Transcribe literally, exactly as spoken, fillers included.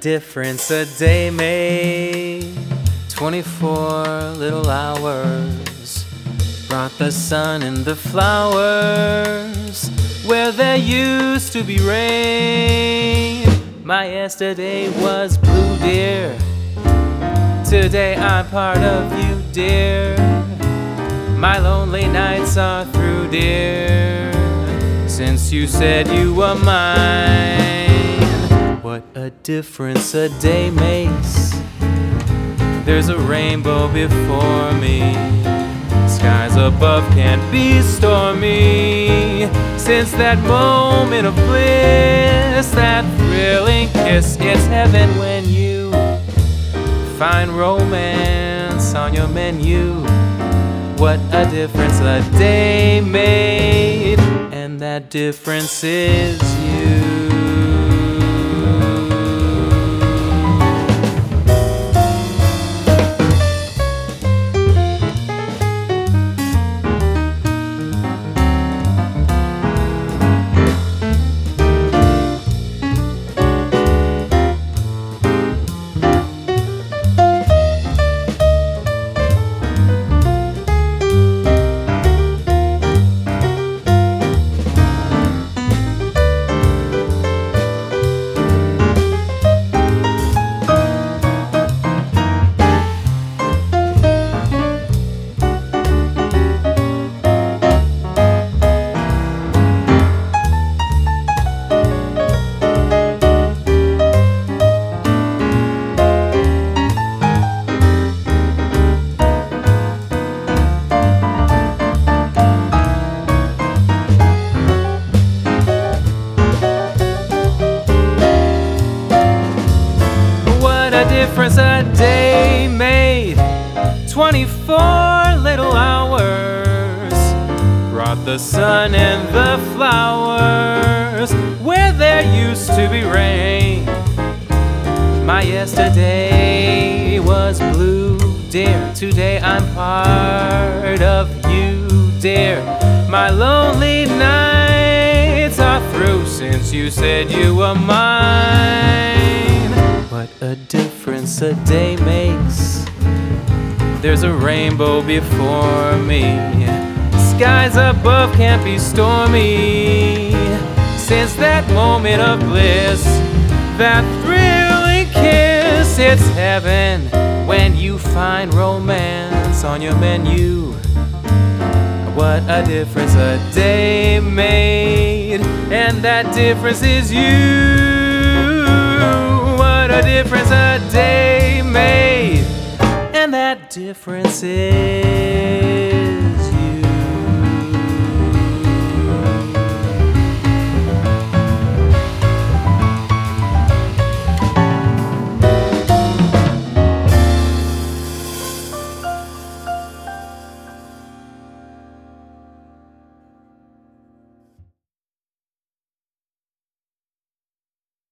difference a day made. Twenty-four little hours brought the sun and the flowers where there used to be rain. My yesterday was blue, dear. Today I'm part of you, dear. My lonely nights are through, dear, since you said you were mine. What a difference a day makes. There's a rainbow before me. Skies above can't be stormy. Since that moment of bliss, that thrilling kiss, it's heaven when you find romance on your menu. What a difference a day made, and that difference is you. Difference a day made. Twenty-four little hours brought the sun and the flowers where there used to be rain. My yesterday was blue, dear. Today I'm part of you, dear. My lonely nights are through since you said you were mine. What a difference a day makes. There's a rainbow before me. Skies above can't be stormy. Since that moment of bliss, that thrilling kiss, it's heaven when you find romance on your menu. What a difference a day made, and that difference is you. What a difference a day made, and that difference is